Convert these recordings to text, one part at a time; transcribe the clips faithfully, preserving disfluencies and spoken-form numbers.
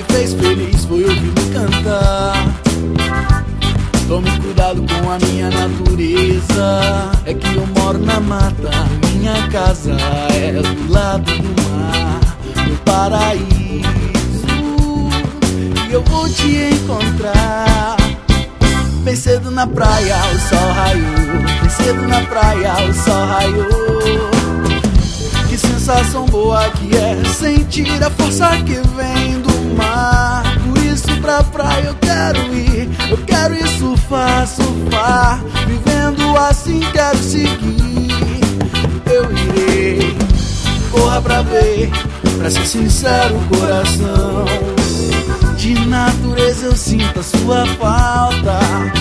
fez feliz foi ouvir-me cantar. Tome cuidado com a minha natureza, é que eu moro na mata, minha casa é do lado do mar, meu paraíso. E eu vou te encontrar bem cedo na praia, o sol raiou, bem cedo na praia, o sol raiou. Que sensação boa que é sentir a força que vem do mar. Por isso pra praia eu quero ir, eu quero ir surfar, surfar. Vivendo assim quero seguir, eu irei. Corra pra ver, pra ser sincero coração, de natureza eu sinto a sua falta.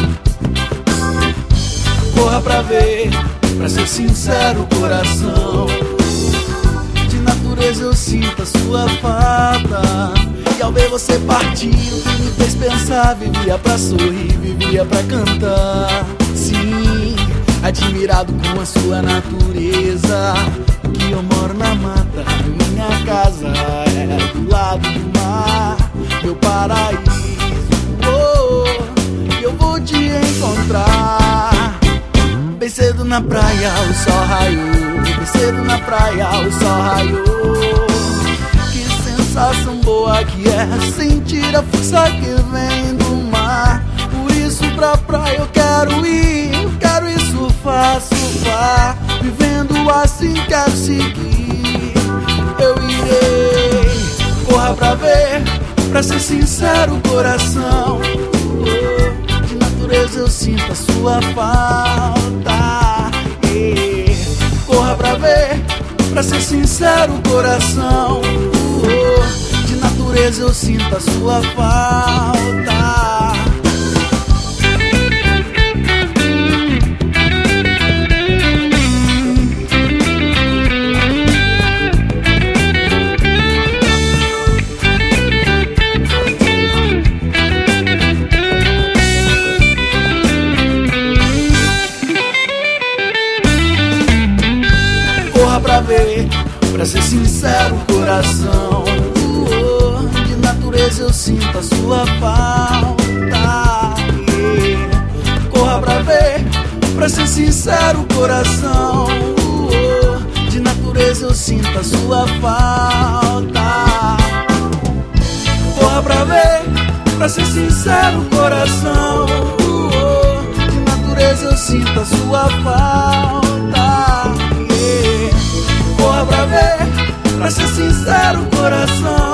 Corra pra ver, pra ser sincero coração, de natureza eu sinto a sua falta. E ao ver você partir, o que me fez pensar, vivia pra sorrir, vivia pra cantar. Sim, admirado com a sua natureza, que eu moro na mata, minha casa é do lado do mar, meu paraíso. Oh, eu vou te encontrar bem cedo na praia, o sol raiou, bem cedo na praia, o sol raiou. Que sensação boa que é sentir a força que vem do mar. Por isso pra praia eu quero ir, eu quero ir surfar, surfar. Vivendo assim quero seguir, eu irei. Corra pra ver, pra ser sincero coração, oh, de natureza eu sinto a sua falta. Yeah. Corra pra ver, pra ser sincero coração, oh, de natureza eu sinto a sua falta. Corra pra ver, pra ser sincero coração, oh, de natureza eu sinto a sua falta. Yeah. Corra pra ver, pra ser sincero coração, oh, de natureza eu sinto a sua falta. Corra pra ver, pra ser sincero coração, oh, de natureza eu sinto a sua falta. Corra pra ver, pra ser sincero coração,